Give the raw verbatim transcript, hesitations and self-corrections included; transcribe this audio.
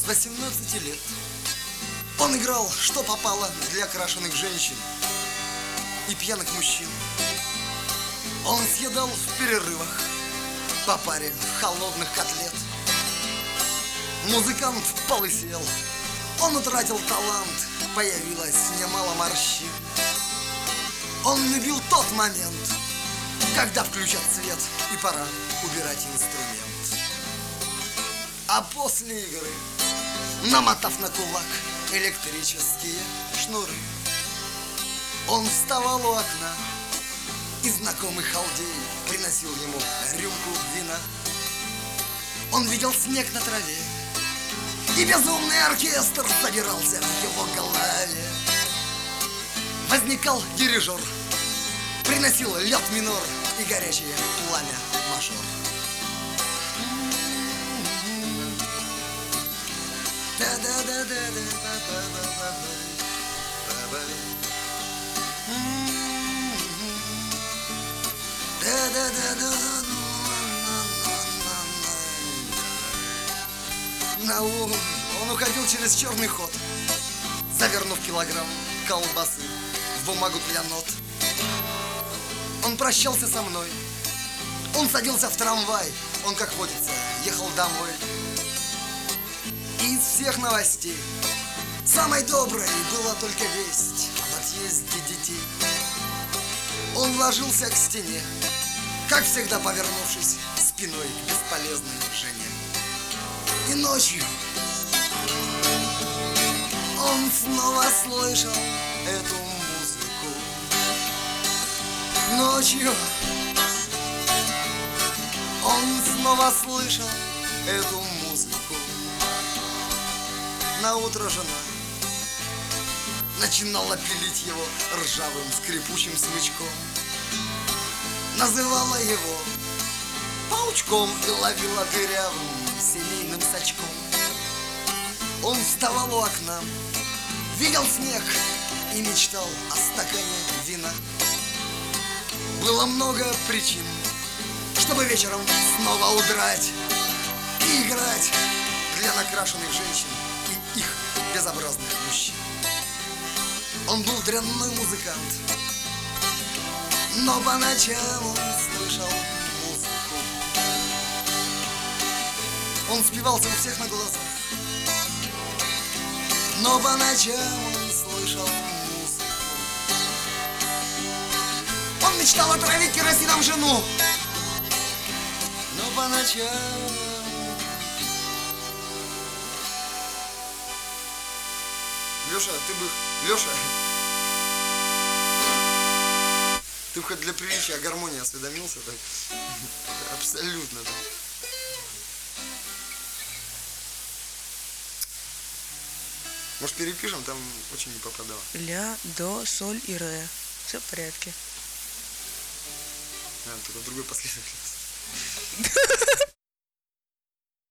восемнадцати лет он играл, что попало, для крашеных женщин и пьяных мужчин. Он съедал в перерывах по паре холодных котлет. Музыкант полысел, он утратил талант, появилось немало морщин. Он любил тот момент, когда включат свет и пора убирать инструмент. А после игры, намотав на кулак электрические шнуры, он вставал у окна, и знакомый халдей приносил ему рюмку вина. Он видел снег на траве, и безумный оркестр собирался в его голове. Возникал дирижер, приносил лед минор и горячее пламя мажор. На ум он уходил через черный ход, завернув килограмм колбасы в бумагу для нот. Он прощался со мной, он садился в трамвай, он, как водится, ехал домой. И из всех новостей самой доброй была только весть об отъезде детей. Он ложился к стене, как всегда повернувшись спиной к бесполезной жене. И ночью он снова слышал эту музыку. Ночью он снова слышал эту музыку. Наутро жена начинала пилить его ржавым скрипучим смычком. Называла его паучком и ловила дырявым семейным сачком. Он вставал у окна, видел снег и мечтал о стакане вина. Было много причин, чтобы вечером снова удрать и играть для накрашенных женщин и их безобразных мужчин. Он был дрянной музыкант, но по ночам он слышал музыку. Он спивался у всех на глазах, но по ночам он слышал музыку. Он мечтал отравить керосином жену, но по ночам... Леша, ты бы... Леша... Ты бы хоть для приличия о гармонии осведомился, так? Абсолютно, да. Может, перепишем, там очень не попадало. Ля, до, соль и ре. Все в порядке. А, только в другой последовательности.